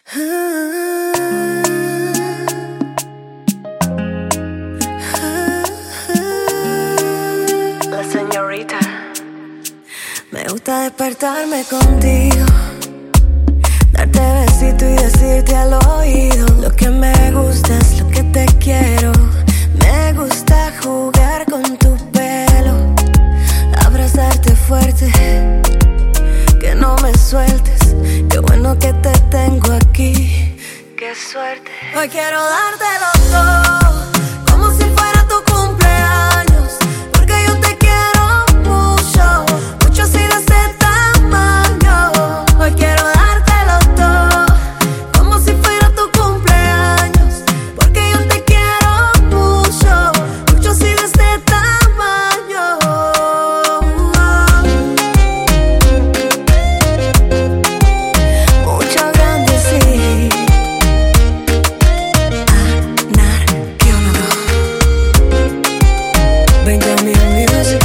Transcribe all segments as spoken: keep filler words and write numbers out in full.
La señorita. Me gusta despertarme contigo, darte besito y decirte al oído lo que me gusta es lo que te quiero. Me gusta jugar con tu pelo, abrazarte fuerte, que no me sueltes. Qué bueno que te tengo aquí, qué suerte. Hoy quiero dártelo todo, como si fuera tu cumpleaños, porque yo te quiero mucho, mucho así de ese tamaño. Hoy quiero dártelo todo, como si fuera tu cumpleaños, porque yo te quiero mucho, mucho así de ese tamaño. Mucho grande, sí. Anarqueólogo. Benjamin Music.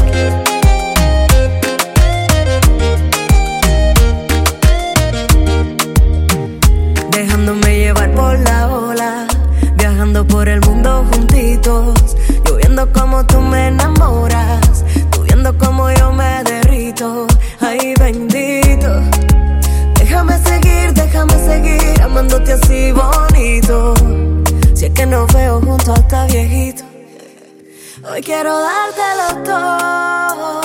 Dejándome llevar por la ola, viajando por el mundo juntitos, yo viendo como tú me enamoras, tú viendo como yo me derrito. Ay, bendito, déjame seguir, déjame seguir amándote así bonito. Si es que nos veo juntos hasta viejito. Hoy quiero dártelo todo,